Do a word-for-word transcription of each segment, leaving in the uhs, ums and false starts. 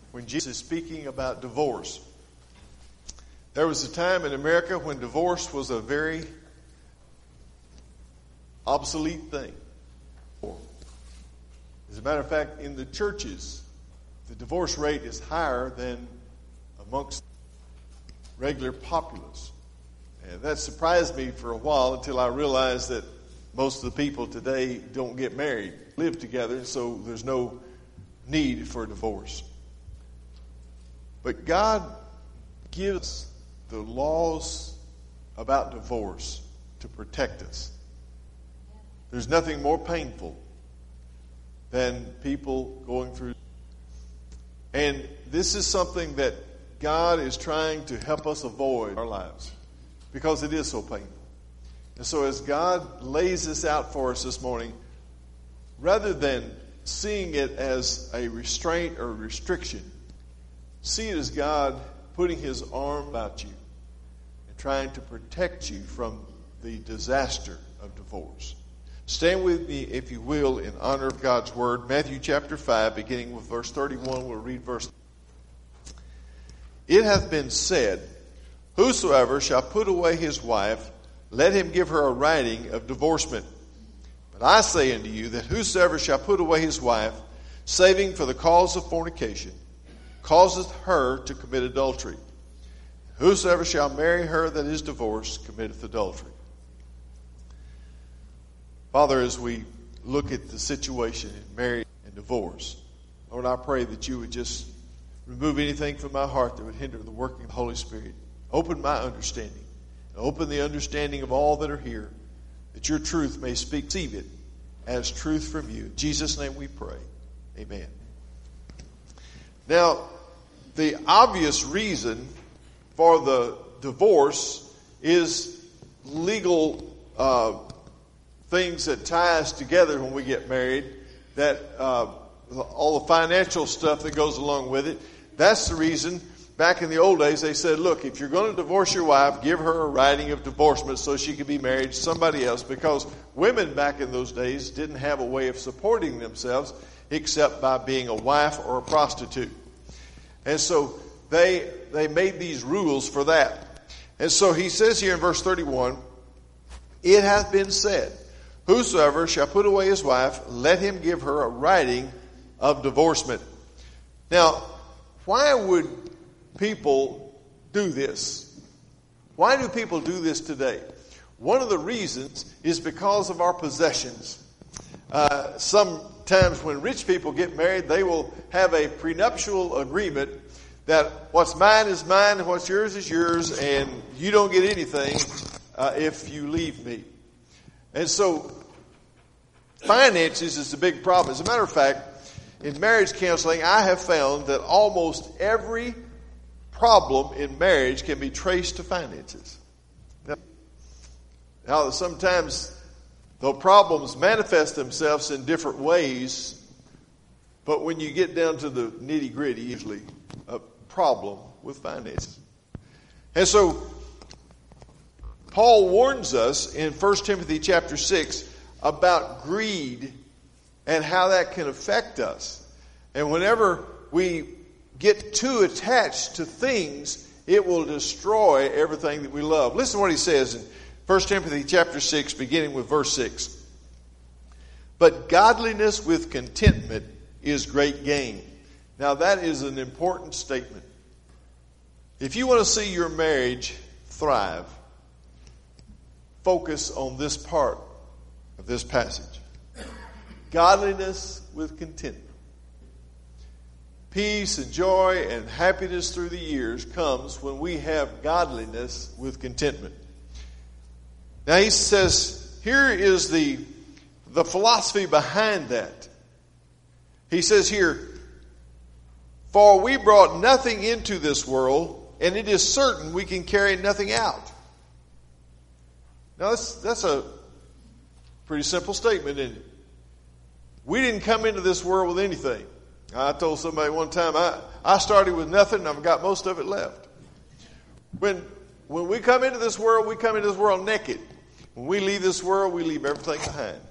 when Jesus is speaking about divorce. There was a time in America when divorce was a very obsolete thing. As a matter of fact, in the churches, the divorce rate is higher than amongst regular populace. And that surprised me for a while until I realized that most of the people today don't get married, live together, so there's no need for divorce. But God gives the laws about divorce to protect us. There's nothing more painful than people going through. And this is something that God is trying to help us avoid in our lives because it is so painful. And so as God lays this out for us this morning, rather than seeing it as a restraint or restriction, see it as God putting his arm about you and trying to protect you from the disaster of divorce. Stand with me, if you will, in honor of God's word. Matthew chapter five, beginning with verse thirty-one, we'll read verse. It hath been said, whosoever shall put away his wife, let him give her a writing of divorcement. But I say unto you that whosoever shall put away his wife, saving for the cause of fornication, causeth her to commit adultery. Whosoever shall marry her that is divorced, committeth adultery. Father, as we look at the situation in marriage and divorce, Lord, I pray that you would just remove anything from my heart that would hinder the working of the Holy Spirit. Open my understanding. And open the understanding of all that are here, that your truth may speak. Receive it as truth from you. In Jesus' name we pray. Amen. Now, the obvious reason for the divorce is legal uh things that tie us together when we get married, that uh, all the financial stuff that goes along with it. That's the reason. Back in the old days, they said, look, if you're going to divorce your wife, give her a writing of divorcement so she can be married to somebody else, because women back in those days didn't have a way of supporting themselves except by being a wife or a prostitute. And so they they made these rules for that. And so he says here in verse thirty-one, it hath been said, whosoever shall put away his wife, let him give her a writing of divorcement. Now, why would people do this? Why do people do this today? One of the reasons is because of our possessions. Uh, sometimes when rich people get married, they will have a prenuptial agreement that what's mine is mine and what's yours is yours, and you don't get anything uh, if you leave me. And so, finances is a big problem. As a matter of fact, in marriage counseling, I have found that almost every problem in marriage can be traced to finances. Now, now sometimes the problems manifest themselves in different ways, but when you get down to the nitty-gritty, usually a problem with finances. And so, Paul warns us in First Timothy chapter six about greed and how that can affect us. And whenever we get too attached to things, it will destroy everything that we love. Listen to what he says in First Timothy chapter six, beginning with verse six. But godliness with contentment is great gain. Now that is an important statement. If you want to see your marriage thrive, focus on this part of this passage. Godliness with contentment. Peace and joy and happiness through the years comes when we have godliness with contentment. Now he says, here is the, the philosophy behind that. He says here, for we brought nothing into this world, and it is certain we can carry nothing out. Now that's, that's a pretty simple statement, isn't it? We didn't come into this world with anything. I told somebody one time, I, I started with nothing and I've got most of it left. When, when we come into this world, we come into this world naked. When we leave this world, we leave everything behind.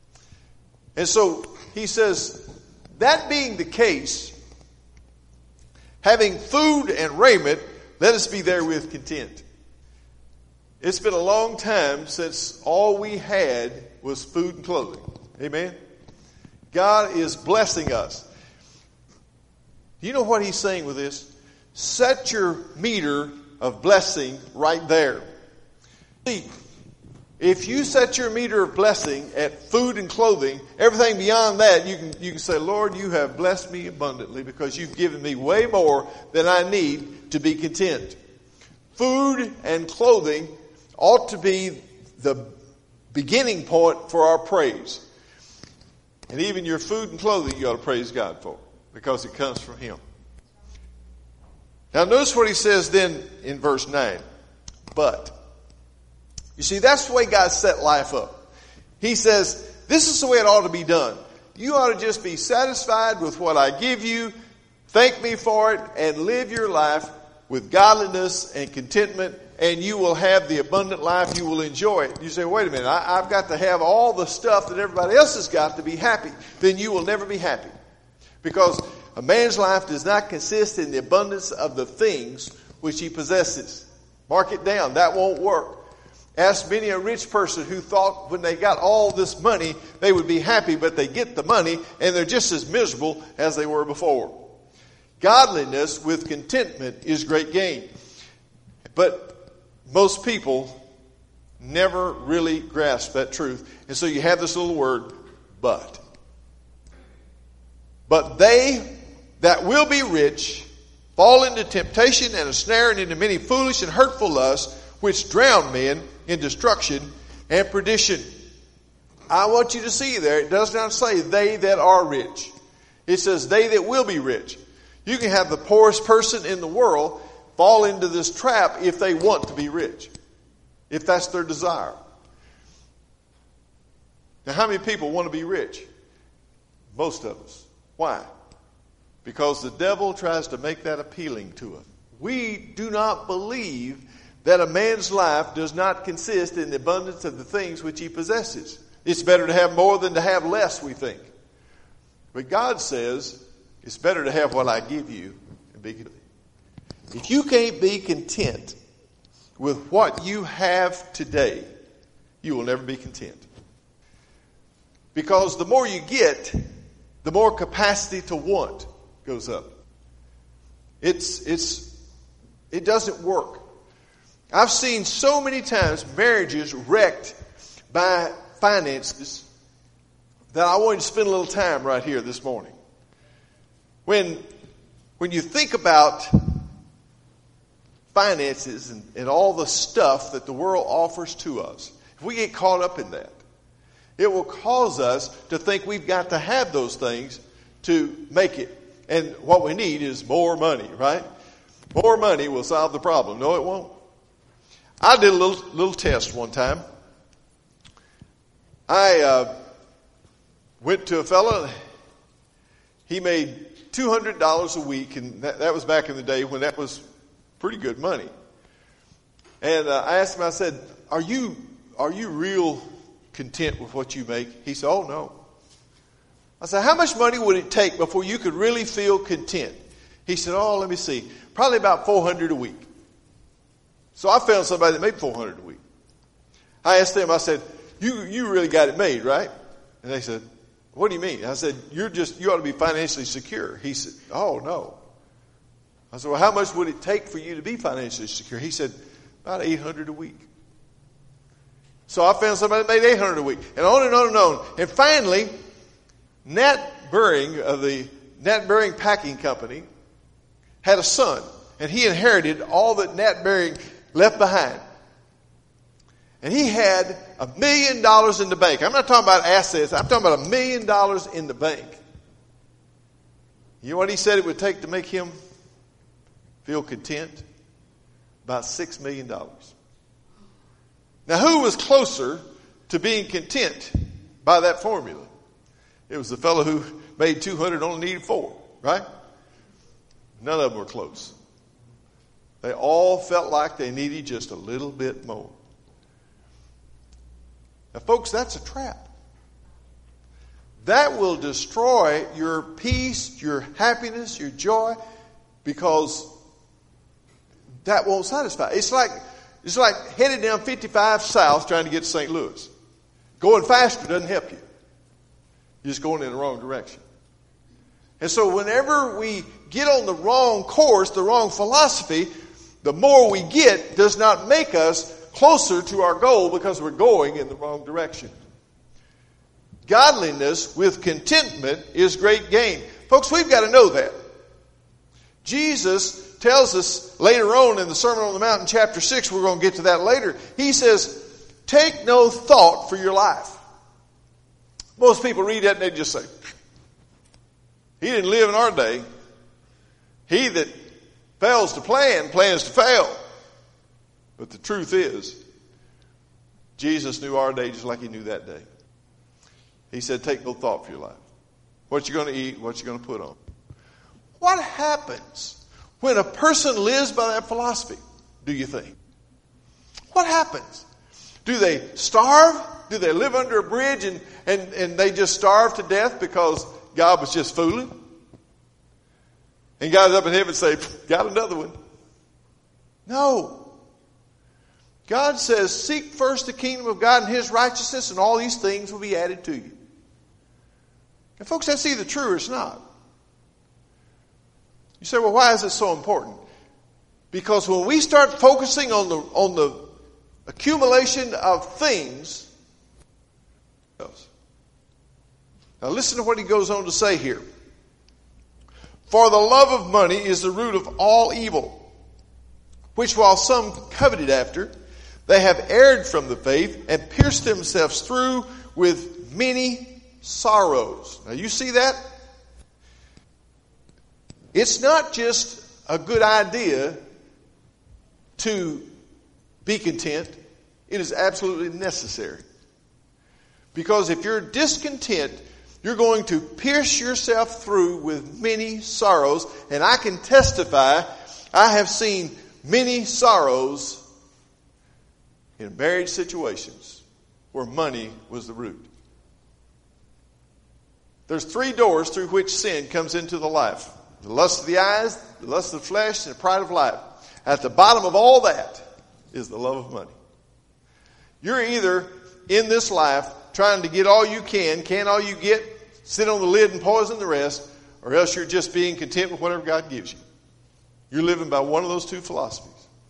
And so he says, that being the case, having food and raiment, let us be therewith content. It's been a long time since all we had was food and clothing. Amen? God is blessing us. You know what he's saying with this? Set your meter of blessing right there. See, if you set your meter of blessing at food and clothing, everything beyond that, you can you can say, Lord, you have blessed me abundantly because you've given me way more than I need to be content. Food and clothing ought to be the beginning point for our praise. And even your food and clothing you ought to praise God for, because it comes from him. Now notice what he says then in verse nine. But. You see, that's the way God set life up. He says, this is the way it ought to be done. You ought to just be satisfied with what I give you, thank me for it, and live your life with godliness and contentment, and you will have the abundant life. You will enjoy it. You say, wait a minute, I, I've got to have all the stuff that everybody else has got to be happy. Then you will never be happy. Because a man's life does not consist in the abundance of the things which he possesses. Mark it down. That won't work. Ask many a rich person who thought when they got all this money, they would be happy, but they get the money and they're just as miserable as they were before. Godliness with contentment is great gain. But most people never really grasp that truth. And so you have this little word, but. But they that will be rich fall into temptation and a snare and into many foolish and hurtful lusts, which drown men in destruction and perdition. I want you to see there, it does not say they that are rich. It says they that will be rich. You can have the poorest person in the world fall into this trap if they want to be rich. If that's their desire. Now, how many people want to be rich? Most of us. Why? Because the devil tries to make that appealing to us. We do not believe that a man's life does not consist in the abundance of the things which he possesses. It's better to have more than to have less, we think. But God says, it's better to have what I give you and be content. If you can't be content with what you have today, you will never be content. Because the more you get, the more capacity to want goes up. It's, it's, it doesn't work. I've seen so many times marriages wrecked by finances that I wanted to spend a little time right here this morning. When, when you think about finances and, and all the stuff that the world offers to us, if we get caught up in that, it will cause us to think we've got to have those things to make it. And what we need is more money, right? More money will solve the problem. No, it won't. I did a little little test one time. I uh, went to a fellow. He made two hundred dollars a week, and that, that was back in the day when that was pretty good money. And uh, I asked him, I said, are you are you real content with what you make? He said, oh, no. I said, how much money would it take before you could really feel content? He said, oh, let me see. Probably about four hundred dollars a week. So I found somebody that made four hundred dollars a week. I asked them, I said, you you really got it made, right? And they said, what do you mean? I said, you're just, you ought to be financially secure. He said, oh, no. I said, well, how much would it take for you to be financially secure? He said, about eight hundred dollars a week. So I found somebody that made eight hundred dollars a week. And on and on and on. And finally, Nat Buring of the Nat Buring Packing Company had a son. And he inherited all that Nat Buring left behind. And he had a million dollars in the bank. I'm not talking about assets. I'm talking about a million dollars in the bank. You know what he said it would take to make him feel content? About six million dollars. Now, who was closer to being content by that formula? It was the fellow who made two hundred, only needed four, right? None of them were close. They all felt like they needed just a little bit more. Now, folks, that's a trap. That will destroy your peace, your happiness, your joy. because that won't satisfy. It's like it's like headed down fifty-five south trying to get to Saint Louis. Going faster doesn't help you. You're just going in the wrong direction. And so whenever we get on the wrong course, the wrong philosophy, the more we get does not make us closer to our goal because we're going in the wrong direction. Godliness with contentment is great gain. Folks, we've got to know that. Jesus tells us later on in the Sermon on the Mount in chapter six, we're going to get to that later. He says, take no thought for your life. Most people read that and they just say, he didn't live in our day. He that fails to plan, plans to fail. But the truth is, Jesus knew our day just like he knew that day. He said, take no thought for your life. What you're going to eat, what you're going to put on. What happens when a person lives by that philosophy, do you think? What happens? Do they starve? Do they live under a bridge and, and, and they just starve to death because God was just fooling? And God's up in heaven and say, got another one. No. God says, seek first the kingdom of God and his righteousness, and all these things will be added to you. And folks, that's either true or it's not. You say, well, why is it so important? Because when we start focusing on the on the accumulation of things, now listen to what he goes on to say here. For the love of money is the root of all evil, which while some coveted after, they have erred from the faith and pierced themselves through with many sorrows. Now you see that? It's not just a good idea to be content. It is absolutely necessary. Because if you're discontent, you're going to pierce yourself through with many sorrows. And I can testify, I have seen many sorrows in marriage situations where money was the root. There's three doors through which sin comes into the life. The lust of the eyes, the lust of the flesh, and the pride of life. At the bottom of all that is the love of money. You're either in this life trying to get all you can, can all you get, sit on the lid and poison the rest, or else you're just being content with whatever God gives you. You're living by one of those two philosophies.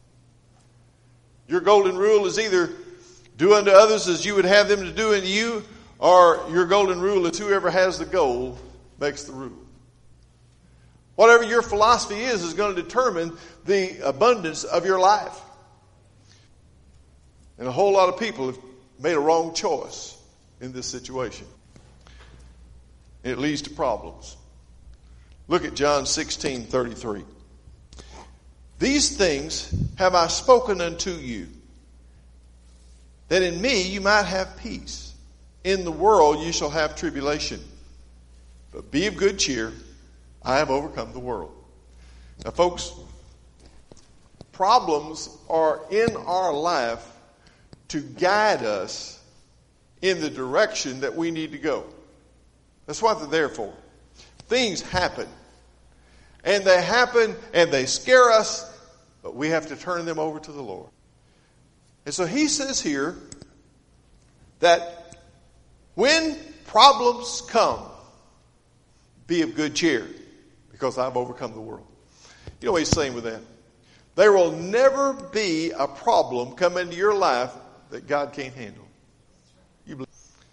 Your golden rule is either do unto others as you would have them to do unto you, or your golden rule is whoever has the gold makes the rule. Whatever your philosophy is, is going to determine the abundance of your life. And a whole lot of people have made a wrong choice in this situation. It leads to problems. Look at John sixteen thirty-three. These things have I spoken unto you, that in me you might have peace. In the world you shall have tribulation. But be of good cheer. I have overcome the world. Now, folks, problems are in our life to guide us in the direction that we need to go. That's what they're there for. Things happen. And they happen and they scare us, but we have to turn them over to the Lord. And so he says here that when problems come, be of good cheer, because I've overcome the world. You know what he's saying with that? There will never be a problem come into your life that God can't handle. You believe?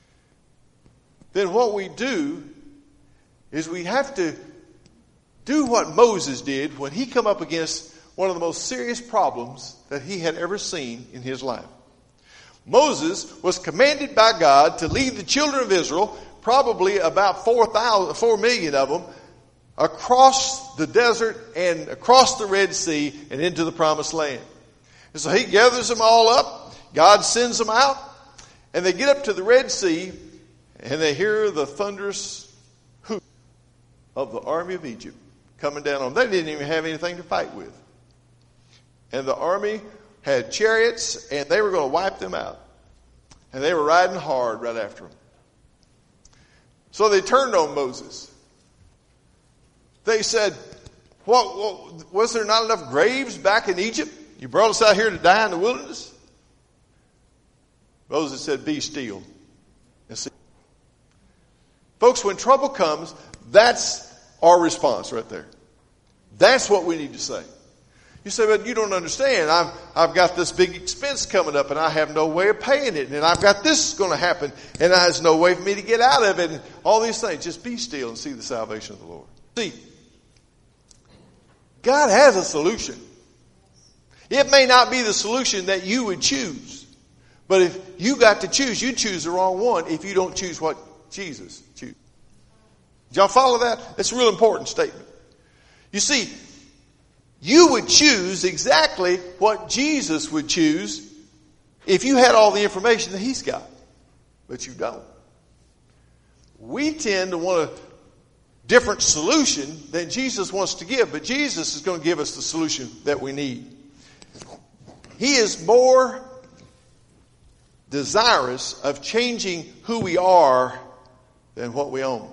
Then what we do is we have to do what Moses did when he come up against one of the most serious problems that he had ever seen in his life. Moses was commanded by God to lead the children of Israel, probably about four thousand, four million of them, across the desert and across the Red Sea and into the Promised Land. And so he gathers them all up. God sends them out. And they get up to the Red Sea and they hear the thunderous hoot of the army of Egypt coming down on them. They didn't even have anything to fight with. And the army had chariots and they were going to wipe them out. And they were riding hard right after them. So they turned on Moses. They said, What, what, was there not enough graves back in Egypt? You brought us out here to die in the wilderness? Moses said, be still and see. Folks, when trouble comes, that's our response right there. That's what we need to say. You say, but you don't understand. I've, I've got this big expense coming up and I have no way of paying it. And I've got this going to happen and there's no way for me to get out of it. And all these things. Just be still and see the salvation of the Lord. See, God has a solution. It may not be the solution that you would choose. But if you got to choose, you choose the wrong one if you don't choose what Jesus chooses. Did y'all follow that? It's a real important statement. You see, you would choose exactly what Jesus would choose if you had all the information that he's got. But you don't. We tend to want a different solution than Jesus wants to give. But Jesus is going to give us the solution that we need. He is more desirous of changing who we are than what we own.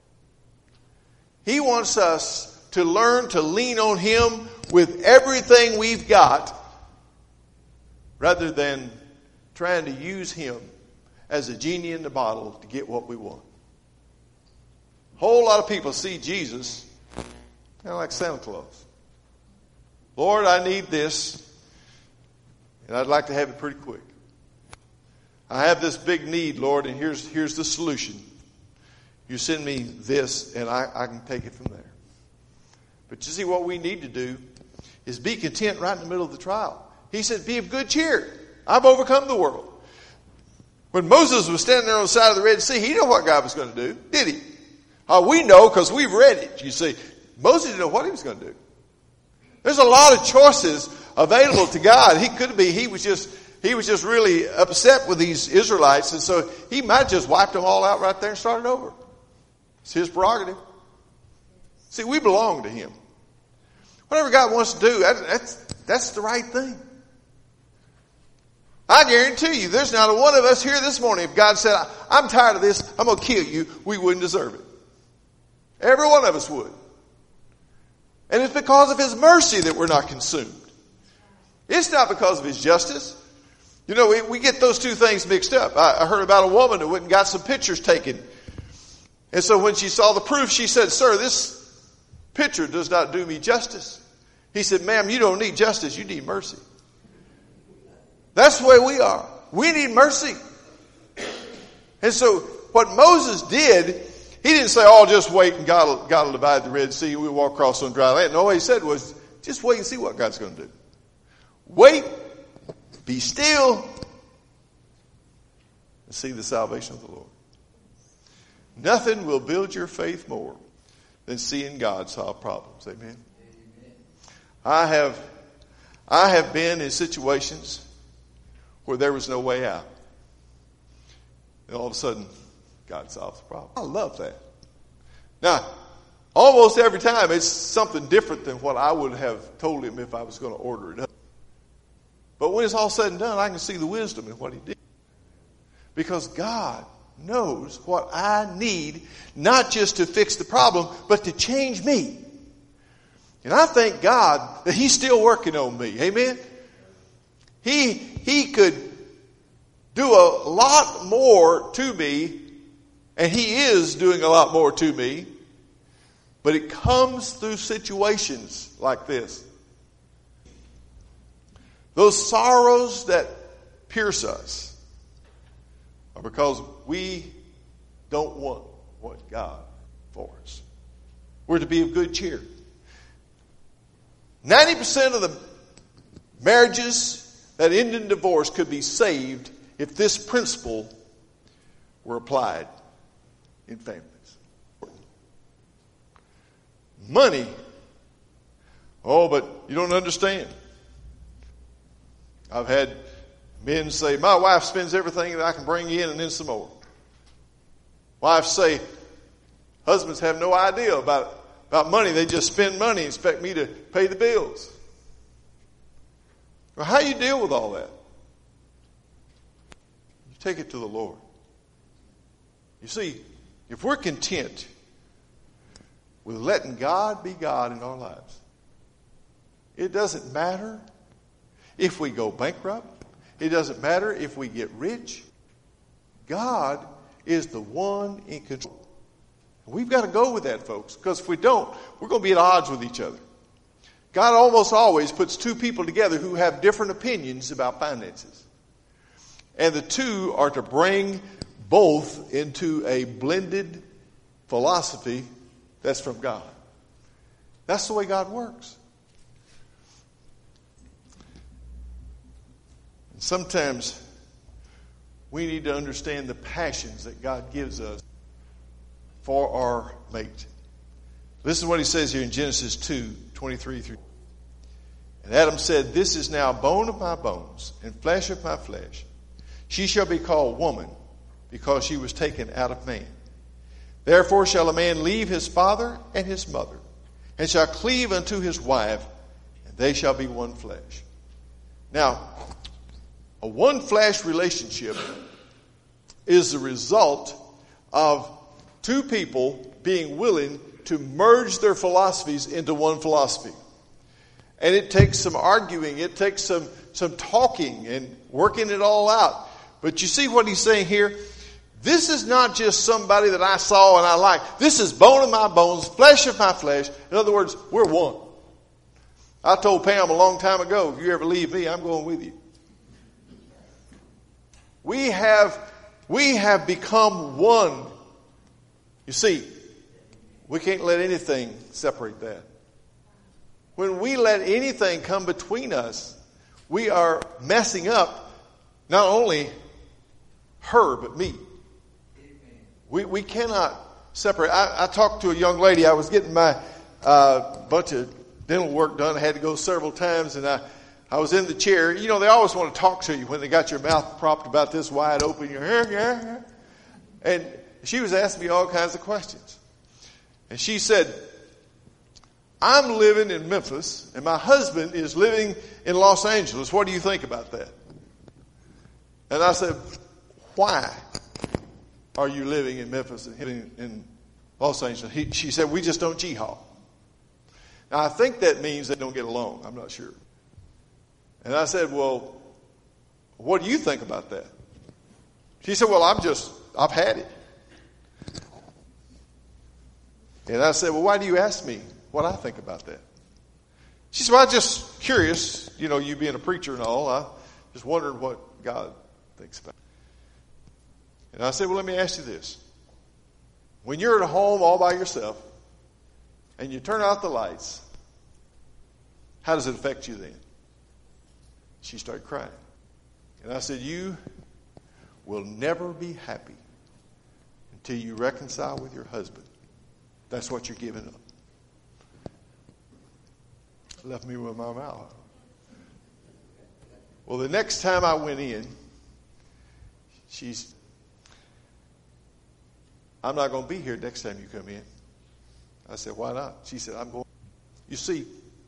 He wants us to learn to lean on him with everything we've got rather than trying to use him as a genie in the bottle to get what we want. A whole lot of people see Jesus kind of like Santa Claus. Lord, I need this, and I'd like to have it pretty quick. I have this big need, Lord, and here's here's the solution. You send me this, and I, I can take it from there. But you see, what we need to do is be content right in the middle of the trial. He said, be of good cheer. I've overcome the world. When Moses was standing there on the side of the Red Sea, he didn't know what God was going to do, did he? Uh, we know because we've read it, you see. Moses didn't know what he was going to do. There's a lot of choices available to God. He could be, he was just... He was just really upset with these Israelites, and so he might have just wiped them all out right there and started over. It's his prerogative. See, we belong to him. Whatever God wants to do, that's, that's the right thing. I guarantee you, there's not a one of us here this morning, if God said, I'm tired of this, I'm going to kill you, we wouldn't deserve it. Every one of us would. And it's because of his mercy that we're not consumed. It's not because of his justice. You know, we, we get those two things mixed up. I, I heard about a woman who went and got some pictures taken. And so when she saw the proof, she said, sir, this picture does not do me justice. He said, ma'am, you don't need justice, you need mercy. That's the way we are. We need mercy. And so what Moses did, he didn't say, oh, just wait and God will, God will divide the Red Sea and we'll walk across on dry land. No, what he said was, just wait and see what God's going to do. Wait. Be still and see the salvation of the Lord. Nothing will build your faith more than seeing God solve problems. Amen. Amen. I have, I have been in situations where there was no way out. And all of a sudden, God solves the problem. I love that. Now, almost every time it's something different than what I would have told him if I was going to order it up. But when it's all said and done, I can see the wisdom in what he did. Because God knows what I need, not just to fix the problem, but to change me. And I thank God that he's still working on me. Amen? He, he could do a lot more to me, and he is doing a lot more to me, but it comes through situations like this. Those sorrows that pierce us are because we don't want what God for us. We're to be of good cheer. ninety percent of the marriages that end in divorce could be saved if this principle were applied in families. Money. Oh, but you don't understand. I've had men say, my wife spends everything that I can bring in and then some more. Wives say, husbands have no idea about, about money. They just spend money and expect me to pay the bills. Well, how do you deal with all that? You take it to the Lord. You see, if we're content with letting God be God in our lives, It doesn't matter if we go bankrupt. It doesn't matter if we get rich. God is the one in control. We've got to go with that, folks, because if we don't, we're going to be at odds with each other. God almost always puts two people together who have different opinions about finances. And the two are to bring both into a blended philosophy that's from God. That's the way God works. And sometimes we need to understand the passions that God gives us for our mate. Listen to what he says here in Genesis two, twenty-three through. And Adam said, "This is now bone of my bones and flesh of my flesh. She shall be called woman, because she was taken out of man. Therefore shall a man leave his father and his mother, and shall cleave unto his wife, and they shall be one flesh." Now, a one flesh relationship is the result of two people being willing to merge their philosophies into one philosophy. And it takes some arguing, it takes some, some talking and working it all out. But you see what he's saying here? This is not just somebody that I saw and I like. This is bone of my bones, flesh of my flesh. In other words, we're one. I told Pam a long time ago, if you ever leave me, I'm going with you. We have, we have become one. You see, we can't let anything separate that. When we let anything come between us, we are messing up not only her, but me. We we cannot separate. I, I talked to a young lady. I was getting my uh, bunch of dental work done. I had to go several times, and I, I was in the chair. You know, they always want to talk to you when they got your mouth propped about this wide open. You're here, yeah, yeah. And she was asking me all kinds of questions. And she said, "I'm living in Memphis, and my husband is living in Los Angeles. What do you think about that?" And I said, "Why are you living in Memphis and living in Los Angeles?" He, she said, "We just don't G-haw." Now, I think that means they don't get along. I'm not sure. And I said, "Well, what do you think about that?" She said, "Well, I'm just, I've had it." And I said, "Well, why do you ask me what I think about that?" She said, "Well, I'm just curious, you know, you being a preacher and all. I just wondered what God thinks about it." And I said, "Well, let me ask you this. When you're at home all by yourself and you turn out the lights, how does it affect you then?" She started crying. And I said, "You will never be happy until you reconcile with your husband. That's what you're giving up." Left me with my mouth. Well, the next time I went in, she's, "I'm not going to be here next time you come in." I said, "Why not?" She said, "I'm going." You see,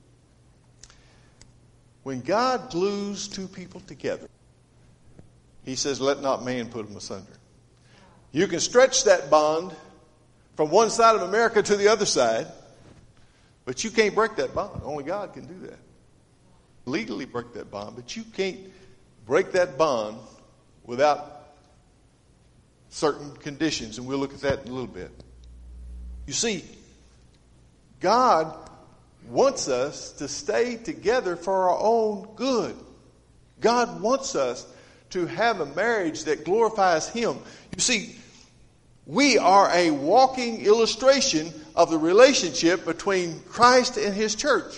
when God glues two people together, he says, "Let not man put them asunder." You can stretch that bond from one side of America to the other side, but you can't break that bond. Only God can do that. Legally break that bond, but you can't break that bond without certain conditions, and we'll look at that in a little bit. You see, God wants us to stay together for our own good. God wants us to have a marriage that glorifies Him. You see, we are a walking illustration of the relationship between Christ and His church.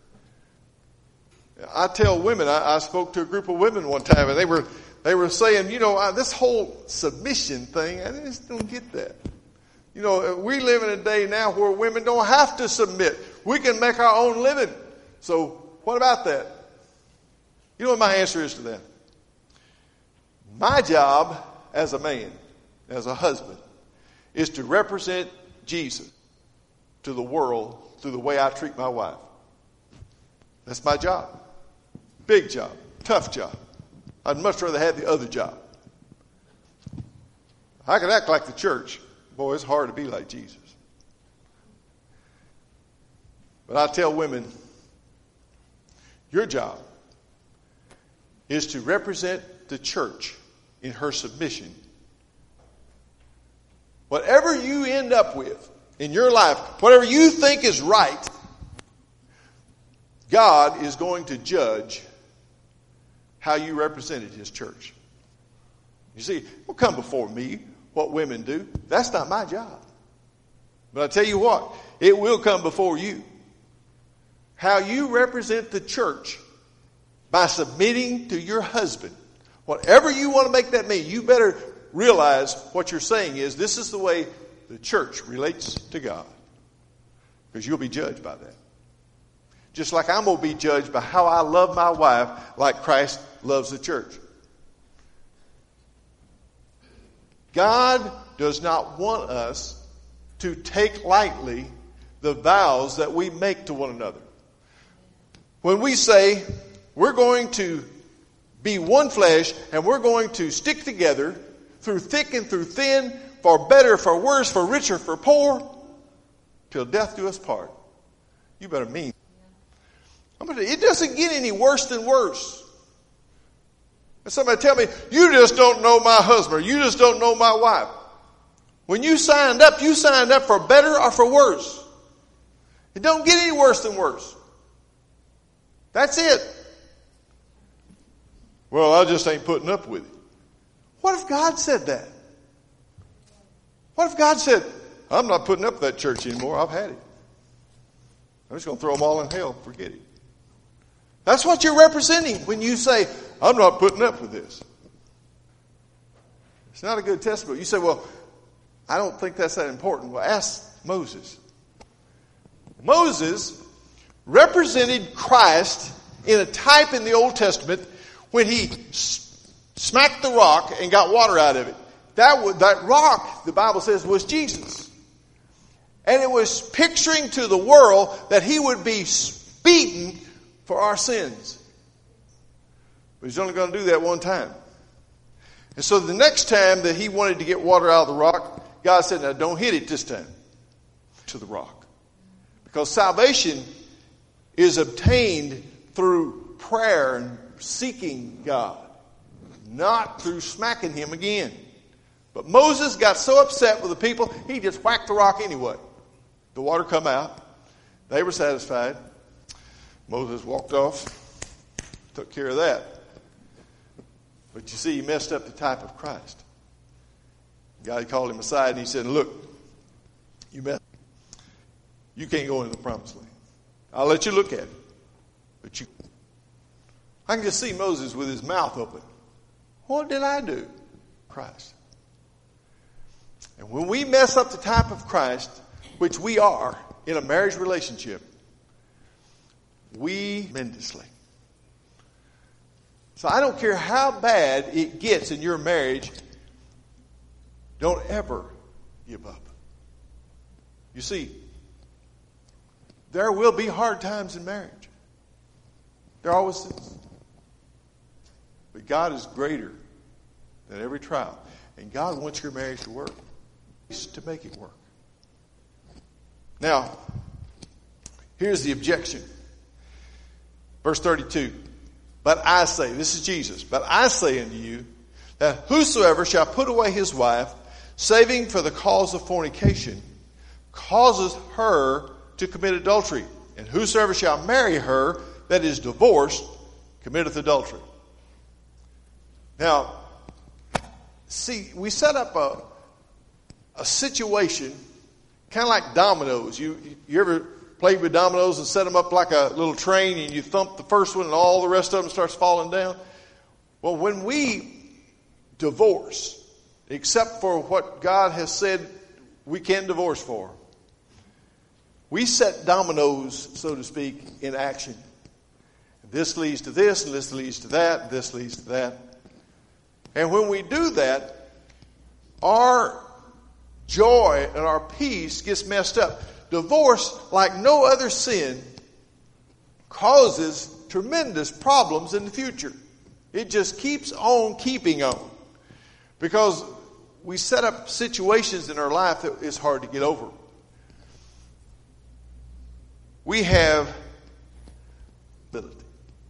I tell women, I, I spoke to a group of women one time, and they were they were saying, you know, uh, this whole submission thing, I just don't get that. You know, we live in a day now where women don't have to submit. We can make our own living. So what about that? You know what my answer is to that? My job as a man, as a husband, is to represent Jesus to the world through the way I treat my wife. That's my job. Big job. Tough job. I'd much rather have the other job. I can act like the church. Boy, it's hard to be like Jesus. But I tell women, Your job is to represent the church in her submission. Whatever you end up with in your life, whatever you think is right, God is going to judge how you represented his church. You see, it will come before me what women do. That's not my job. But I tell you what, it will come before you. How you represent the church by submitting to your husband. Whatever you want to make that mean, you better realize what you're saying is this is the way the church relates to God. Because you'll be judged by that. Just like I'm going to be judged by how I love my wife like Christ loves the church. God does not want us to take lightly the vows that we make to one another. When we say we're going to be one flesh and we're going to stick together through thick and through thin, for better, for worse, for richer, for poor, till death do us part. You better mean. I'm gonna, it doesn't get any worse than worse. And somebody tell me, you just don't know my husband, or you just don't know my wife. When you signed up, you signed up for better or for worse. It don't get any worse than worse. That's it. Well, I just ain't putting up with it. What if God said that? What if God said, I'm not putting up with that church anymore. I've had it. I'm just going to throw them all in hell. Forget it. That's what you're representing when you say, I'm not putting up with this. It's not a good testimony. You say, well, I don't think that's that important. Well, ask Moses. Moses represented Christ in a type in the Old Testament when he smacked the rock and got water out of it. That, was, that rock, the Bible says, was Jesus. And it was picturing to the world that he would be beaten for our sins. But he's only going to do that one time. And so the next time that he wanted to get water out of the rock, God said, now don't hit it this time. To the rock. Because salvation is obtained through prayer and seeking God. Not through smacking him again. But Moses got so upset with the people, he just whacked the rock anyway. The water come out. They were satisfied. Moses walked off, took care of that. But you see, he messed up the type of Christ. God called him aside and he said, look, you messed up. You can't go into the promised land. I'll let you look at it. But you, I can just see Moses with his mouth open. What did I do? Christ. And when we mess up the type of Christ, which we are in a marriage relationship, we tremendously. So I don't care how bad it gets in your marriage, don't ever give up. You see, there will be hard times in marriage. There always is. But God is greater than every trial. And God wants your marriage to work. To make it work. Now, here's the objection. Verse thirty-two. But I say, this is Jesus, but I say unto you, that whosoever shall put away his wife, saving for the cause of fornication, causes her to commit adultery. And whosoever shall marry her that is divorced, committeth adultery. Now, see, we set up a a situation kind of like dominoes. You you ever played with dominoes and set them up like a little train and you thump the first one and all the rest of them starts falling down? Well, when we divorce, except for what God has said we can divorce for, we set dominoes, so to speak, in action. This leads to this, and this leads to that, and this leads to that. And when we do that, our joy and our peace gets messed up. Divorce, like no other sin, causes tremendous problems in the future. It just keeps on keeping on. Because we set up situations in our life that is hard to get over. We have ability.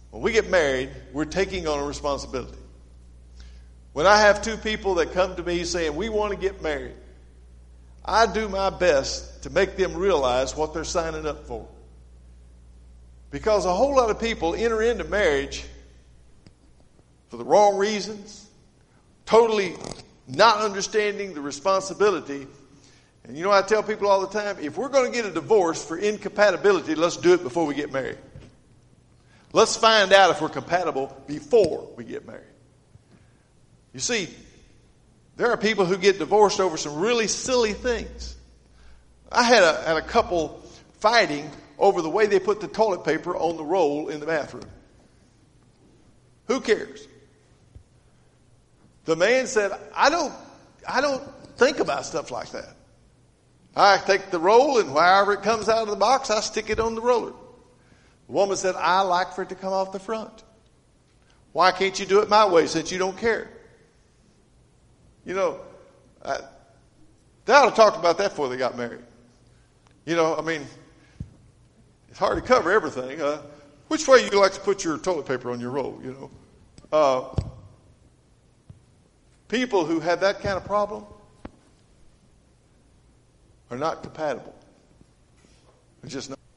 when we get married, we're taking on a responsibility. When I have two people that come to me saying, we want to get married, I do my best to make them realize what they're signing up for. Because a whole lot of people enter into marriage for the wrong reasons, totally not understanding the responsibility. And you know, I tell people all the time, if we're going to get a divorce for incompatibility, let's do it before we get married. Let's find out if we're compatible before we get married. You see, there are people who get divorced over some really silly things. I had a, had a couple fighting over the way they put the toilet paper on the roll in the bathroom. Who cares? The man said, I don't, I don't think about stuff like that. I take the roll, and however it comes out of the box, I stick it on the roller. The woman said, I like for it to come off the front. Why can't you do it my way since you don't care? You know, I, they ought to talk about that before they got married. You know, I mean, it's hard to cover everything. Uh, which way you like to put your toilet paper on your roll, you know? Uh, people who have that kind of problem are not compatible. They're just not.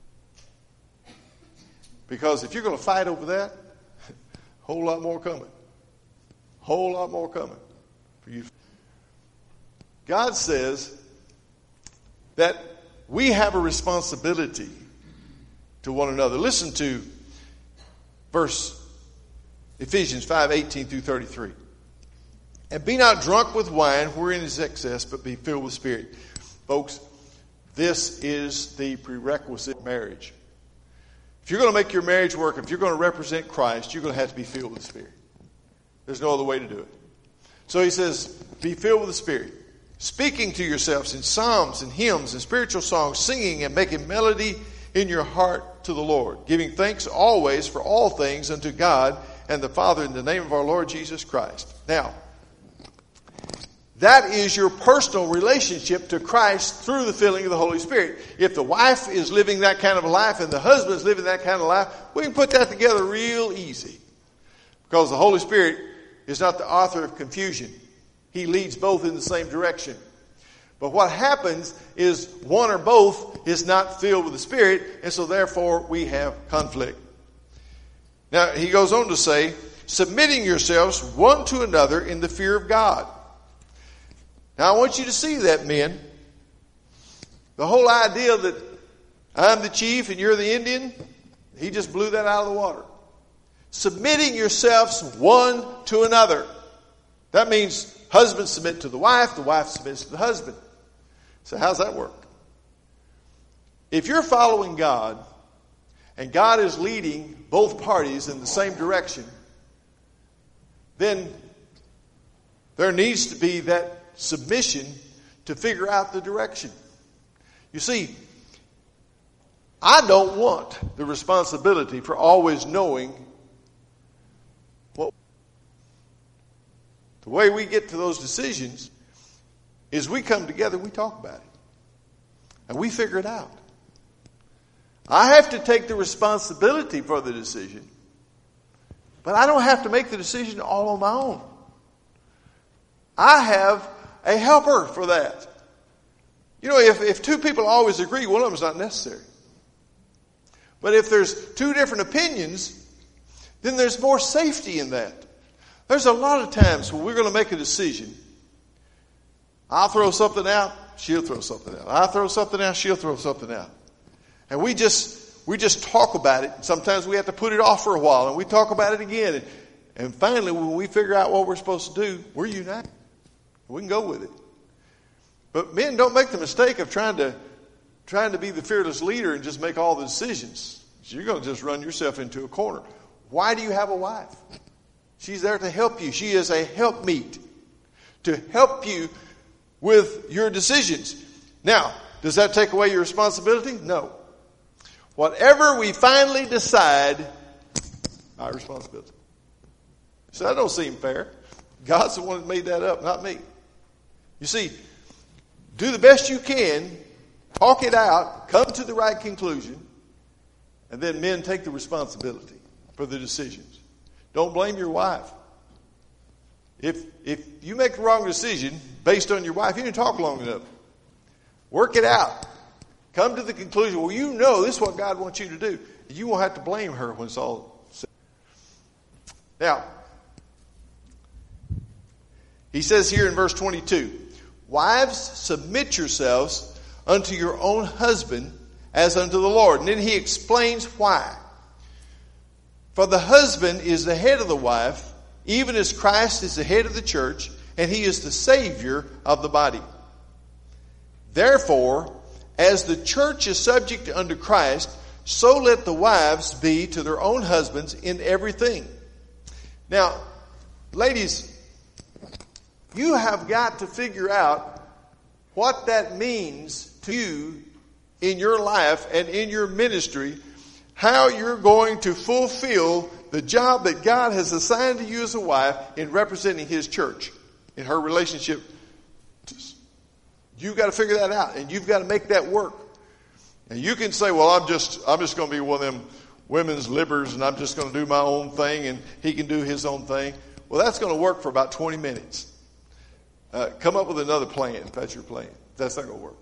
Because if you're going to fight over that, a whole lot more coming. Whole lot more coming for you. God says that we have a responsibility to one another. Listen to verse Ephesians five, eighteen through thirty-three. And be not drunk with wine wherein is excess, but be filled with Spirit. Folks, this is the prerequisite of marriage. If you're going to make your marriage work, if you're going to represent Christ, you're going to have to be filled with the Spirit. There's no other way to do it. So he says, be filled with the Spirit, speaking to yourselves in psalms and hymns and spiritual songs, singing and making melody in your heart to the Lord, giving thanks always for all things unto God and the Father in the name of our Lord Jesus Christ. Now, that is your personal relationship to Christ through the filling of the Holy Spirit. If the wife is living that kind of a life and the husband is living that kind of life, we can put that together real easy. Because the Holy Spirit is not the author of confusion. He leads both in the same direction. But what happens is one or both is not filled with the Spirit, and so therefore we have conflict. Now, he goes on to say, submitting yourselves one to another in the fear of God. Now, I want you to see that, men. The whole idea that I'm the chief and you're the Indian, he just blew that out of the water. Submitting yourselves one to another. That means husband submit to the wife, the wife submits to the husband. So how's that work? If you're following God, and God is leading both parties in the same direction, then there needs to be that submission to figure out the direction. You see, I don't want the responsibility for always knowing what. The way we get to those decisions is we come together, we talk about it, and we figure it out. I have to take the responsibility for the decision, but I don't have to make the decision all on my own. I have a helper for that. You know, if, if two people always agree, one of them is not necessary. But if there's two different opinions, then there's more safety in that. There's a lot of times when we're going to make a decision. I'll throw something out, she'll throw something out. I'll throw something out, she'll throw something out. And we just we just talk about it. Sometimes we have to put it off for a while, and we talk about it again. And, and finally, when we figure out what we're supposed to do, we're united. We can go with it. But men, don't make the mistake of trying to trying to be the fearless leader and just make all the decisions. You're going to just run yourself into a corner. Why do you have a wife? She's there to help you. She is a helpmeet to help you with your decisions. Now, does that take away your responsibility? No. Whatever we finally decide, my responsibility. So that don't seem fair. God's the one that made that up, not me. You see, do the best you can, talk it out, come to the right conclusion, and then men take the responsibility for the decisions. Don't blame your wife. If if you make the wrong decision based on your wife, you didn't talk long enough. Work it out. Come to the conclusion, well, you know this is what God wants you to do. You won't have to blame her when it's all said. Now, he says here in verse twenty-two, wives, submit yourselves unto your own husband as unto the Lord. And then he explains why. For the husband is the head of the wife, even as Christ is the head of the church, and he is the Savior of the body. Therefore, as the church is subject unto Christ, so let the wives be to their own husbands in everything. Now, ladies, you have got to figure out what that means to you in your life and in your ministry, how you're going to fulfill the job that God has assigned to you as a wife in representing His church in her relationship. You've got to figure that out, and you've got to make that work. And you can say, well, I'm just I'm just going to be one of them women's libbers, and I'm just going to do my own thing, and he can do his own thing. Well, that's going to work for about twenty minutes. Uh, come up with another plan if that's your plan. That's not going to work.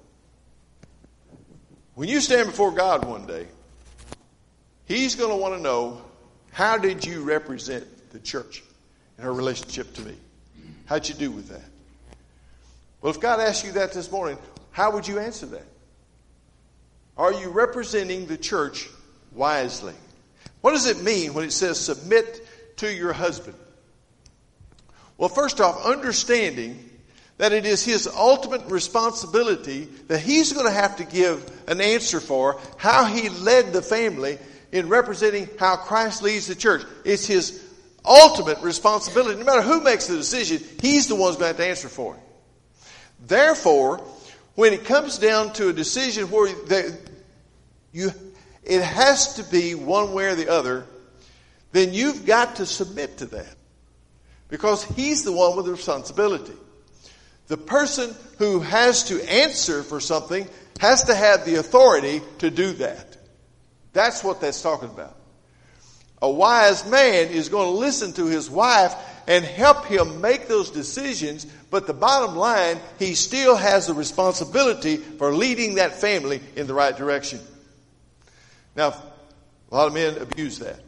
When you stand before God one day, He's going to want to know, how did you represent the church in her relationship to me? How'd you do with that? Well, if God asked you that this morning, how would you answer that? Are you representing the church wisely? What does it mean when it says submit to your husband? Well, first off, understanding that it is his ultimate responsibility that he's going to have to give an answer for how he led the family in representing how Christ leads the church. It's his ultimate responsibility. No matter who makes the decision, he's the one who's going to have to answer for it. Therefore, when it comes down to a decision where they, you, it has to be one way or the other, then you've got to submit to that. Because he's the one with the responsibility. The person who has to answer for something has to have the authority to do that. That's what that's talking about. A wise man is going to listen to his wife and help him make those decisions, but the bottom line, he still has the responsibility for leading that family in the right direction. Now, a lot of men abuse that.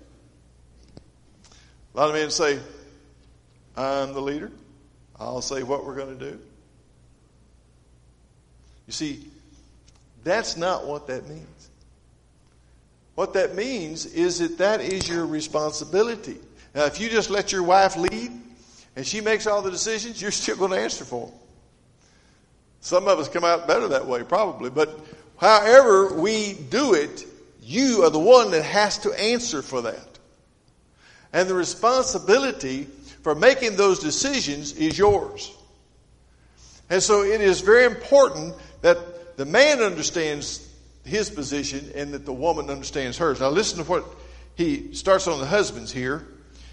A lot of men say, I'm the leader. I'll say what we're going to do. You see, that's not what that means. What that means is that that is your responsibility. Now, if you just let your wife lead and she makes all the decisions, you're still going to answer for them. Some of us come out better that way, probably. But however we do it, you are the one that has to answer for that. And the responsibility for making those decisions is yours. And so it is very important that the man understands his position and that the woman understands hers. Now listen to what he starts on the husbands here.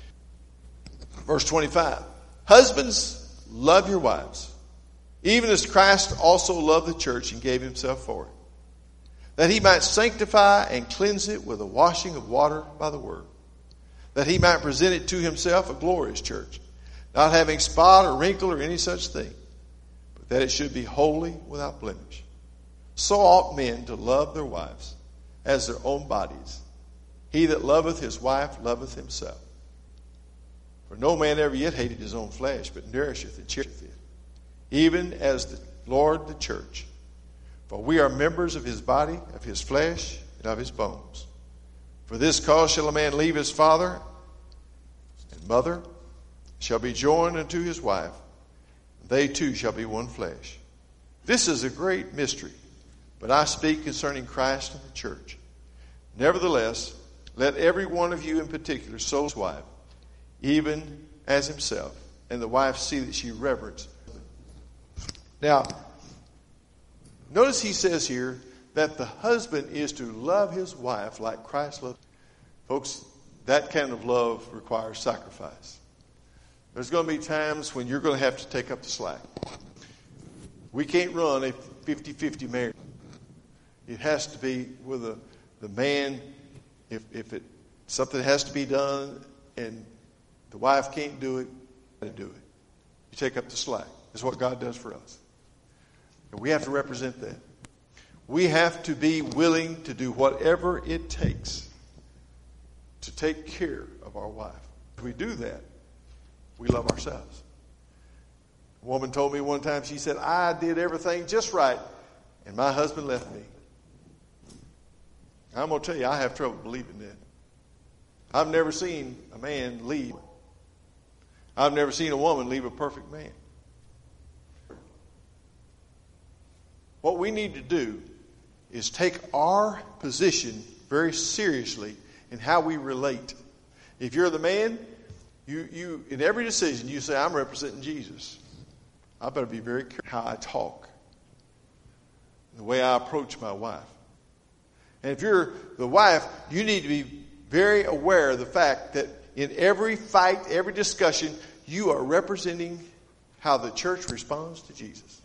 Verse twenty-five. Husbands, love your wives, even as Christ also loved the church and gave himself for it, that he might sanctify and cleanse it with a washing of water by the word, that he might present it to himself a glorious church, not having spot or wrinkle or any such thing, but that it should be holy without blemish. So ought men to love their wives as their own bodies. He that loveth his wife loveth himself. For no man ever yet hated his own flesh, but nourisheth and cherisheth it, even as the Lord the church. For we are members of his body, of his flesh, and of his bones. For this cause shall a man leave his father and mother, shall be joined unto his wife, and they two shall be one flesh. This is a great mystery, but I speak concerning Christ and the church. Nevertheless, let every one of you in particular so his wife, even as himself, and the wife see that she reverence. Now, notice he says here that the husband is to love his wife like Christ loved. Folks, that kind of love requires sacrifice. There's going to be times when you're going to have to take up the slack. We can't run a fifty-fifty marriage. It has to be with the, the man, if, if it something has to be done and the wife can't do it, to do it. You take up the slack. That's what God does for us. And we have to represent that. We have to be willing to do whatever it takes to take care of our wife. If we do that, we love ourselves. A woman told me one time, she said, I did everything just right, and my husband left me. I'm going to tell you, I have trouble believing that. I've never seen a man leave. I've never seen a woman leave a perfect man. What we need to do is take our position very seriously in how we relate. If you're the man, you, you in every decision you say, I'm representing Jesus. I better be very careful how I talk, the way I approach my wife. And if you're the wife, you need to be very aware of the fact that in every fight, every discussion, you are representing how the church responds to Jesus.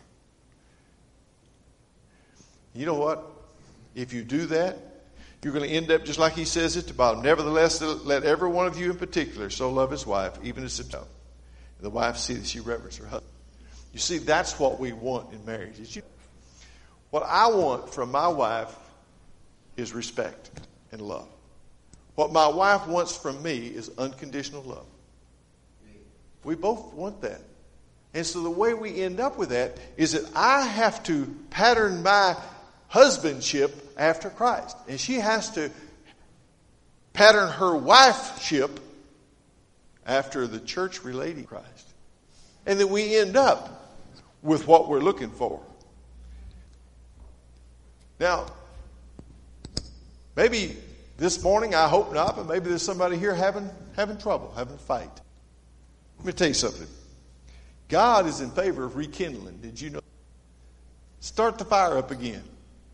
You know what? If you do that, you're going to end up just like he says at the bottom. Nevertheless, let every one of you in particular so love his wife, even as himself. And the wife see that she reverence her husband. You see, that's what we want in marriage. Is you, what I want from my wife is respect and love. What my wife wants from me is unconditional love. We both want that. And so the way we end up with that is that I have to pattern my husbandship after Christ. And she has to pattern her wifeship after the church relating Christ. And then we end up with what we're looking for. Now, maybe this morning, I hope not, but maybe there's somebody here having, having trouble, having a fight. Let me tell you something. God is in favor of rekindling. Did you know? Start the fire up again.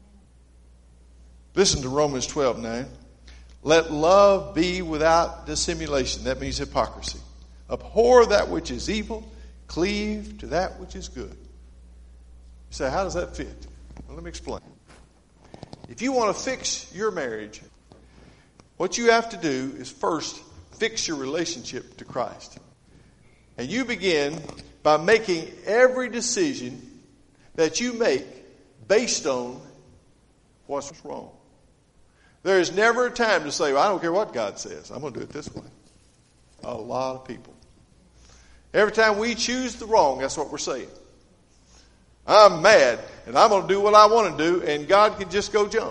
Listen to Romans twelve nine. Let love be without dissimulation. That means hypocrisy. Abhor that which is evil. Cleave to that which is good. You say, how does that fit? Well, let me explain. If you want to fix your marriage, what you have to do is first fix your relationship to Christ. And you begin by making every decision that you make based on what's wrong. There is never a time to say, well, I don't care what God says. I'm going to do it this way. A lot of people. Every time we choose the wrong, that's what we're saying. I'm mad, and I'm going to do what I want to do, and God can just go jump.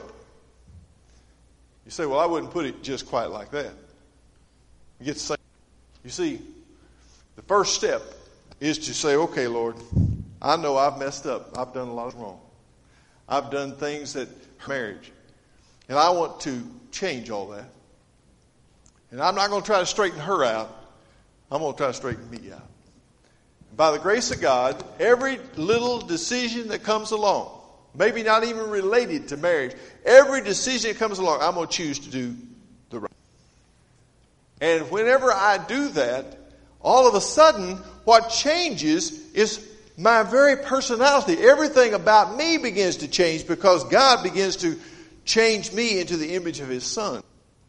You say, well, I wouldn't put it just quite like that. You get to say, you see, the first step is to say, okay, Lord, I know I've messed up. I've done a lot of wrong. I've done things that marriage. And I want to change all that. And I'm not going to try to straighten her out. I'm going to try to straighten me out. And by the grace of God, every little decision that comes along, maybe not even related to marriage, every decision that comes along, I'm going to choose to do the right. And whenever I do that, all of a sudden, what changes is my very personality. Everything about me begins to change because God begins to change me into the image of his Son.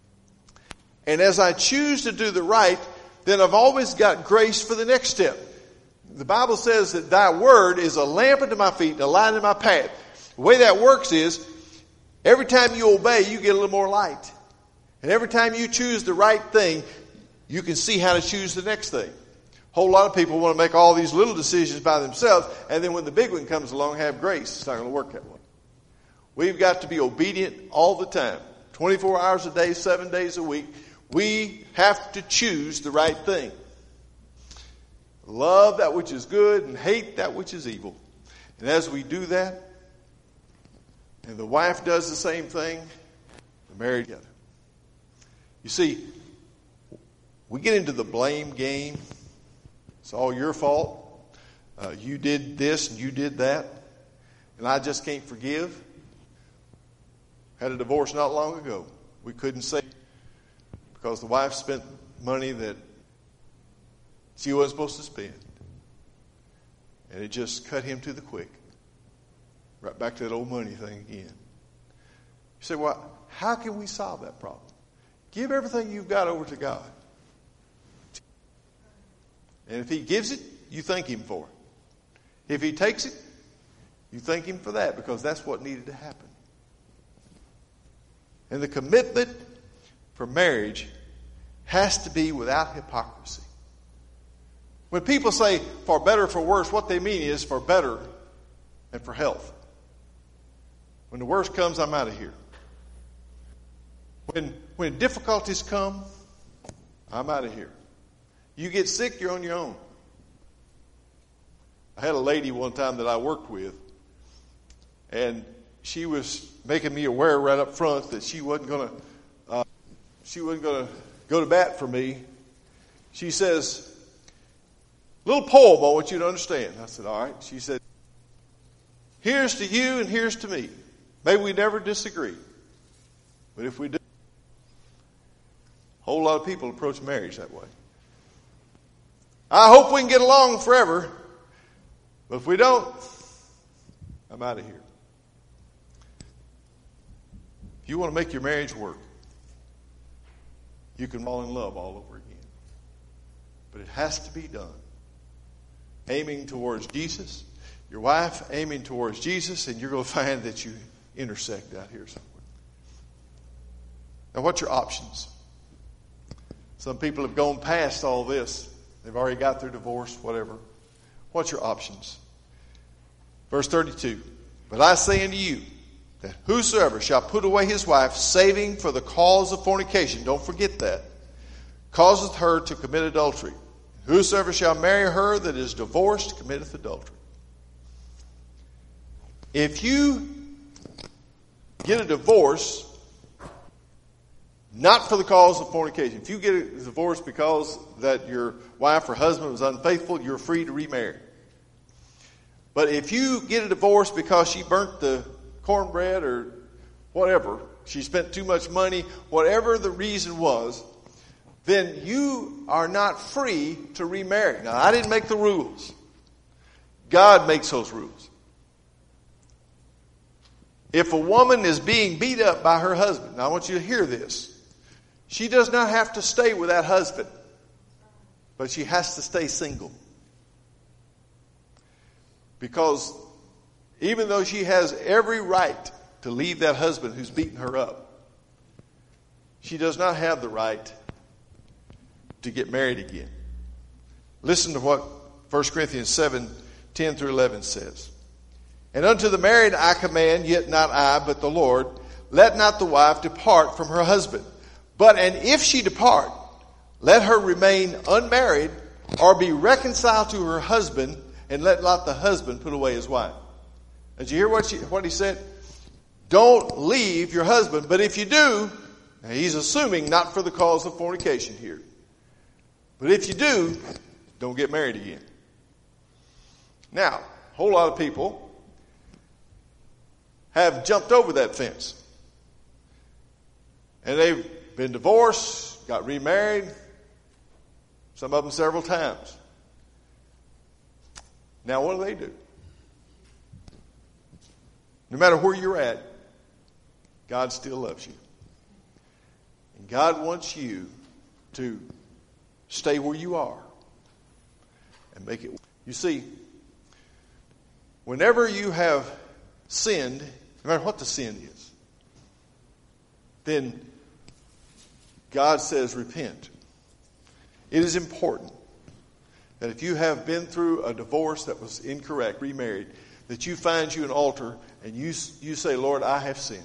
And as I choose to do the right, then I've always got grace for the next step. The Bible says that thy word is a lamp unto my feet and a light unto my path. The way that works is every time you obey, you get a little more light. And every time you choose the right thing, you can see how to choose the next thing. A whole lot of people want to make all these little decisions by themselves, and then when the big one comes along, have grace. It's not going to work that way. We've got to be obedient all the time. twenty-four hours a day, seven days a week. We have to choose the right thing. Love that which is good and hate that which is evil. And as we do that, and the wife does the same thing, we're married together. You see, we get into the blame game. It's all your fault. Uh, you did this and you did that. And I just can't forgive. Had a divorce not long ago. We couldn't say because the wife spent money that she wasn't supposed to spend. And it just cut him to the quick. Right back to that old money thing again. You say, well, how can we solve that problem? Give everything you've got over to God. And if he gives it, you thank him for it. If he takes it, you thank him for that, because that's what needed to happen. And the commitment for marriage has to be without hypocrisy. When people say for better or for worse, what they mean is for better and for health. When the worst comes, I'm out of here. When, when difficulties come, I'm out of here. You get sick, you're on your own. I had a lady one time that I worked with, and she was making me aware right up front that she wasn't going to uh, she wasn't going to go to bat for me. She says, little poem I want you to understand. I said, all right. She said, here's to you and here's to me. May we never disagree. But if we do, a whole lot of people approach marriage that way. I hope we can get along forever. But if we don't, I'm out of here. If you want to make your marriage work, you can fall in love all over again. But it has to be done aiming towards Jesus, your wife aiming towards Jesus, and you're going to find that you intersect out here somewhere. Now, what's your options? Some people have gone past all this. They've already got their divorce, whatever. What's your options? Verse thirty-two. But I say unto you, that whosoever shall put away his wife, saving for the cause of fornication, don't forget that, causeth her to commit adultery. Whosoever shall marry her that is divorced committeth adultery. If you get a divorce, not for the cause of fornication, if you get a divorce because that your wife or husband was unfaithful, you're free to remarry. But if you get a divorce because she burnt the cornbread or whatever, she spent too much money, whatever the reason was, then you are not free to remarry. Now, I didn't make the rules. God makes those rules. If a woman is being beat up by her husband, now I want you to hear this. She does not have to stay with that husband, but she has to stay single. Because even though she has every right to leave that husband who's beating her up, she does not have the right to get married again. Listen to what First Corinthians seven, ten through eleven says. And unto the married I command, yet not I, but the Lord, let not the wife depart from her husband. But and if she depart, let her remain unmarried, or be reconciled to her husband, and let not the husband put away his wife. Did you hear what, she, what he said? Don't leave your husband, but if you do, now he's assuming not for the cause of fornication here. But if you do, don't get married again. Now, a whole lot of people have jumped over that fence. And they've been divorced, got remarried, some of them several times. Now, what do they do? No matter where you're at, God still loves you. And God wants you to stay where you are and make it. You see, whenever you have sinned, no matter what the sin is, then God says repent. It is important that if you have been through a divorce that was incorrect, remarried, that you find you an altar and you, you say, Lord, I have sinned.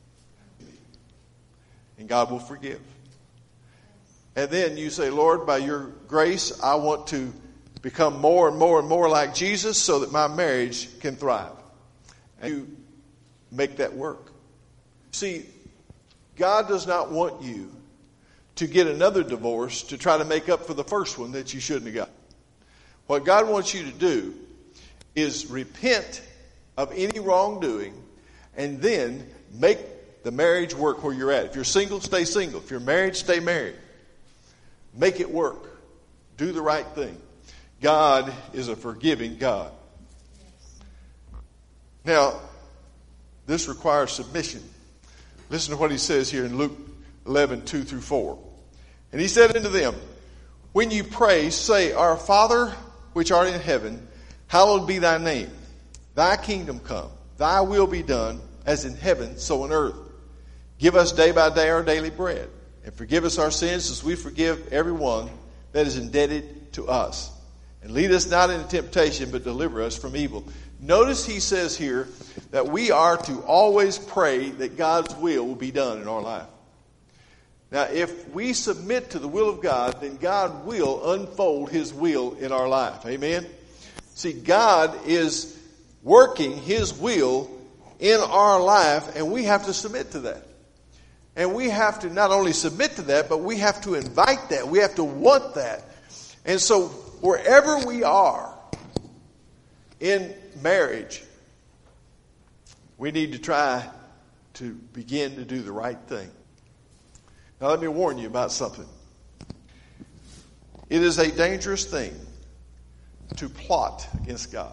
And God will forgive. And then you say, Lord, by your grace, I want to become more and more and more like Jesus so that my marriage can thrive. And you make that work. See, God does not want you to get another divorce to try to make up for the first one that you shouldn't have got. What God wants you to do is repent of any wrongdoing and then make the marriage work where you're at. If you're single, stay single. If you're married, stay married. Make it work. Do the right thing. God is a forgiving God. Now, this requires submission. Listen to what he says here in Luke eleven, two through four. And he said unto them, when you pray, say, Our Father which art in heaven, hallowed be thy name. Thy kingdom come, thy will be done, as in heaven, so on earth. Give us day by day our daily bread, and forgive us our sins as we forgive everyone that is indebted to us. And lead us not into temptation, but deliver us from evil. Notice he says here that we are to always pray that God's will will be done in our life. Now, if we submit to the will of God, then God will unfold his will in our life. Amen? See, God is working his will in our life, and we have to submit to that. And we have to not only submit to that, but we have to invite that. We have to want that. And so, wherever we are in marriage, we need to try to begin to do the right thing. Now, let me warn you about something. It is a dangerous thing to plot against God.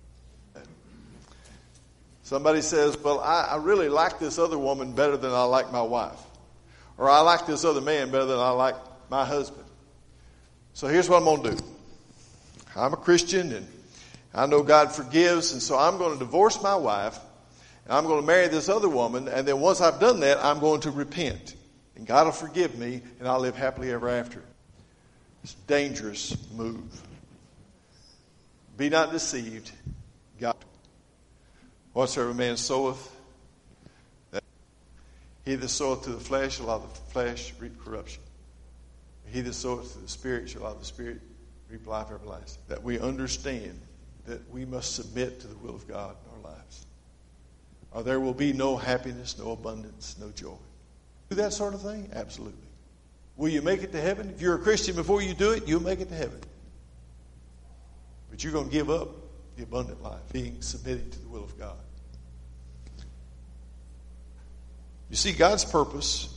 Somebody says, well, I, I really like this other woman better than I like my wife. Or I like this other man better than I like my husband. So here's what I'm going to do. I'm a Christian and I know God forgives, and so I'm going to divorce my wife and I'm going to marry this other woman, and then once I've done that, I'm going to repent. And God will forgive me, and I'll live happily ever after. It's a dangerous move. Be not deceived. God, whatsoever man soweth, that he that soweth to the flesh shall of the flesh reap corruption. He that soweth to the Spirit shall of the Spirit reap life everlasting. That we understand that we must submit to the will of God in our lives, or there will be no happiness, no abundance, no joy. Do that sort of thing? Absolutely. Will you make it to heaven? If you're a Christian before you do it, you'll make it to heaven. But you're going to give up the abundant life, being submitted to the will of God. You see, God's purpose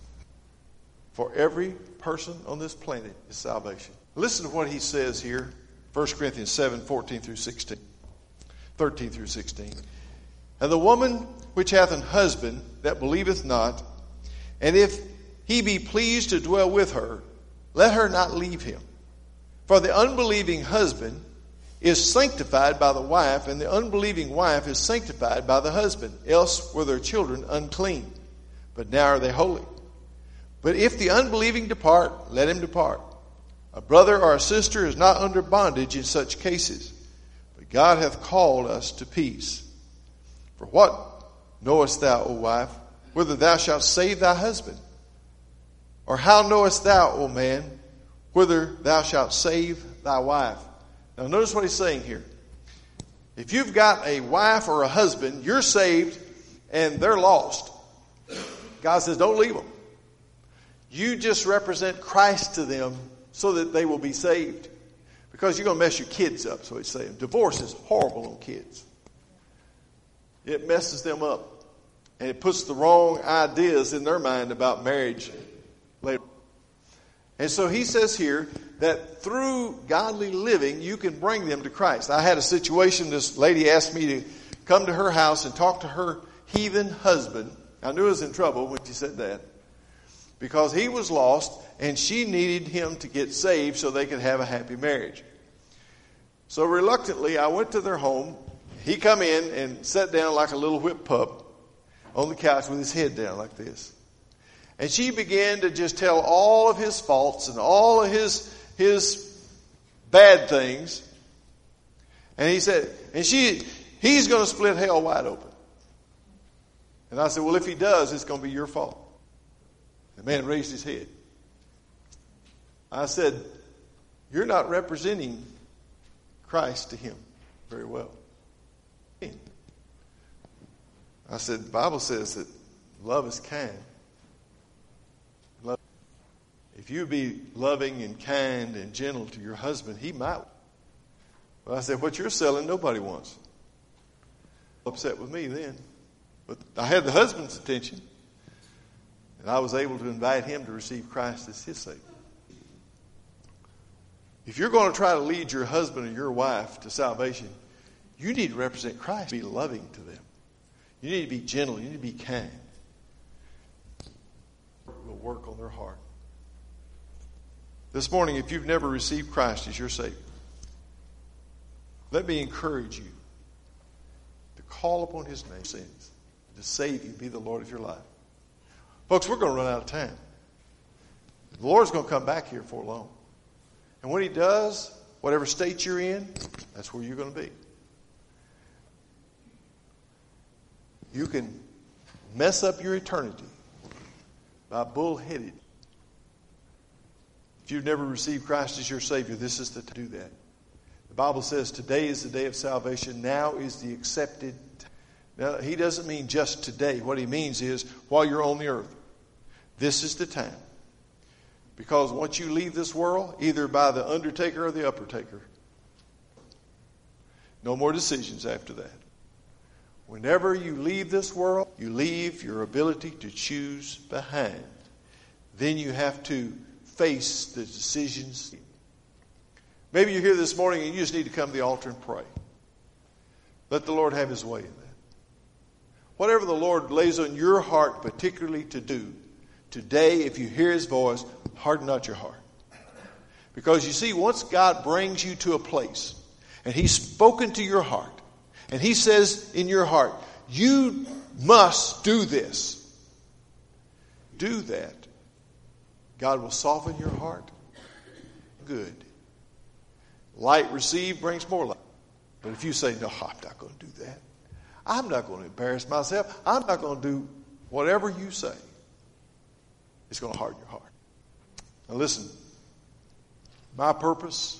for every person on this planet is salvation. Listen to what he says here, First Corinthians seven, fourteen through sixteen, thirteen through sixteen. And the woman which hath an husband that believeth not, and if he be pleased to dwell with her, let her not leave him. For the unbelieving husband is sanctified by the wife, and the unbelieving wife is sanctified by the husband. Else were their children unclean, but now are they holy. But if the unbelieving depart, let him depart. A brother or a sister is not under bondage in such cases, but God hath called us to peace. For what knowest thou, O wife, whether thou shalt save thy husband? Or how knowest thou, O man, whether thou shalt save thy wife? Now notice what he's saying here. If you've got a wife or a husband, you're saved and they're lost. God says, don't leave them. You just represent Christ to them so that they will be saved. Because you're going to mess your kids up, so he's saying. Divorce is horrible on kids. It messes them up. And it puts the wrong ideas in their mind about marriage later. And so he says here that through godly living, you can bring them to Christ. I had a situation, this lady asked me to come to her house and talk to her heathen husband. I knew I was in trouble when she said that. Because he was lost and she needed him to get saved so they could have a happy marriage. So reluctantly, I went to their home. He come in and sat down like a little whipped pup on the couch with his head down like this. And she began to just tell all of his faults and all of his his bad things. And he said, and she, he's going to split hell wide open. And I said, well, if he does, it's going to be your fault. The man raised his head. I said, you're not representing Christ to him very well. I said, the Bible says that love is kind. Love. If you be loving and kind and gentle to your husband, he might. But I said, what you're selling, nobody wants. Upset with me then. But I had the husband's attention. And I was able to invite him to receive Christ as his Savior. If you're going to try to lead your husband or your wife to salvation, you need to represent Christ. Be loving to them. You need to be gentle. You need to be kind. We'll work on their heart. This morning, if you've never received Christ as your Savior, let me encourage you to call upon His name, sins, to save you, be the Lord of your life. Folks, we're going to run out of time. The Lord's going to come back here before long. And when He does, whatever state you're in, that's where you're going to be. You can mess up your eternity by bullheaded. If you've never received Christ as your Savior, this is the time to do that. The Bible says today is the day of salvation. Now is the accepted time. Now, He doesn't mean just today. What He means is while you're on the earth. This is the time. Because once you leave this world, either by the undertaker or the uppertaker, no more decisions after that. Whenever you leave this world, you leave your ability to choose behind. Then you have to face the decisions. Maybe you're here this morning and you just need to come to the altar and pray. Let the Lord have His way in that. Whatever the Lord lays on your heart particularly to do, today, if you hear His voice, harden not your heart. Because you see, once God brings you to a place and He's spoken to your heart, and He says in your heart, you must do this. Do that. God will soften your heart. Good. Light received brings more light. But if you say, no, I'm not going to do that. I'm not going to embarrass myself. I'm not going to do whatever you say. It's going to harden your heart. Now listen, my purpose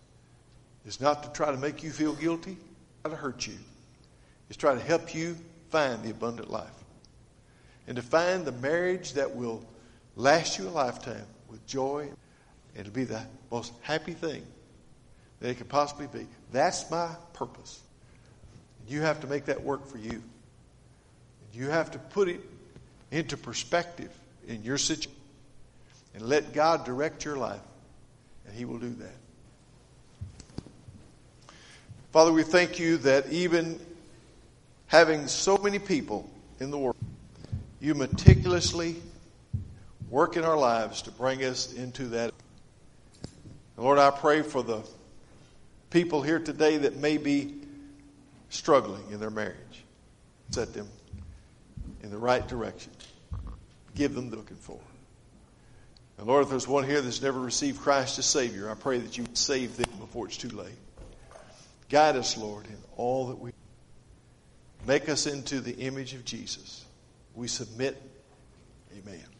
is not to try to make you feel guilty, not to hurt you. It's try to help you find the abundant life. And to find the marriage that will last you a lifetime with joy. And it'll be the most happy thing that it could possibly be. That's my purpose. You have to make that work for you. You have to put it into perspective in your situation. And let God direct your life. And He will do that. Father, we thank You that even having so many people in the world, You meticulously work in our lives to bring us into that. And Lord, I pray for the people here today that may be struggling in their marriage. Set them in the right direction. Give them the looking for. And Lord, if there's one here that's never received Christ as Savior, I pray that You would save them before it's too late. Guide us, Lord, in all that we do. Make us into the image of Jesus. We submit. Amen.